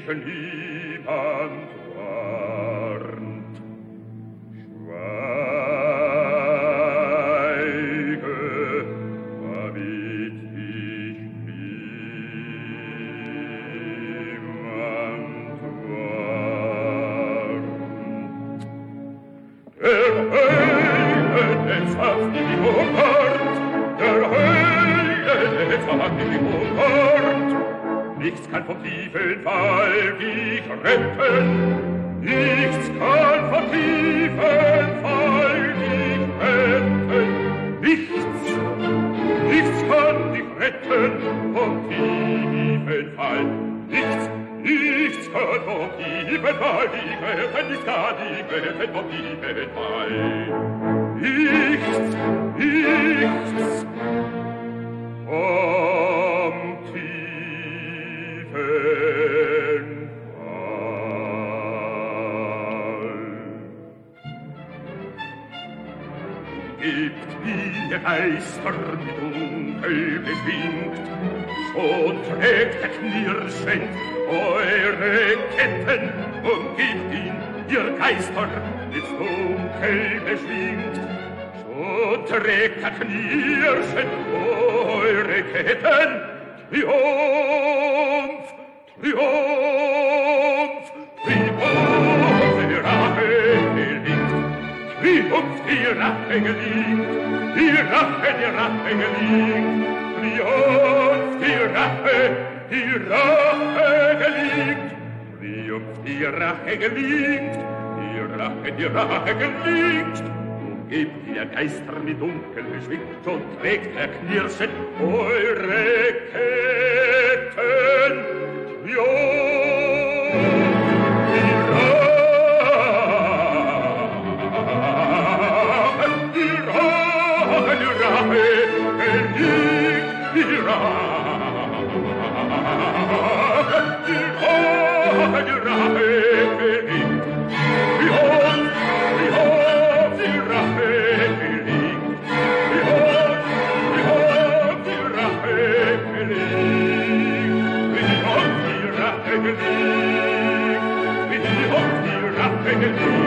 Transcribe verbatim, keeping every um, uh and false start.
dich niemand warnt. Schweige, damit dich niemand warnt. Der Heile, der sagt die Hockhart, der Heile, der sagt die Hockhart, nichts kann vom tiefen Fall dich retten, nichts kann vom tiefen Fall dich retten, nichts, nichts kann dich retten vom tiefen Fall, nichts, nichts kann vom tiefen Fall dich retten, nichts kann dich retten vom tiefen Fall, nichts, nichts vom tiefen Fall. Gebt ihr Geister mit Dunkel beschwingt, schon trägt er knirschend eure Ketten und gebt ihn, ihr Geister, mit Dunkel beschwingt, schon trägt er knirschend eure Ketten. Triumph, Triumph, Triumph, die Rache gelingt, Triumph, die Rache gelingt, die Rache, die Rache gelingt, Triumph, die Rache, die Rache gelingt, Triumph, die Rache gelingt, die Rache, die Rache gelingt. Gebt ihr Geister mit Dunkel beschwingt und trägt er knirschend eure Ketten. Triumph, die Rache, die Rache, die Rache, gelingt, die Rache, die Rache, die Rache, gelingt. Triumph, Triumph, die Rache gelingt. Triumph, Triumph, die Rache gelingt. Triumph, die Rache gelingt. Triumph, die Rache gelingt.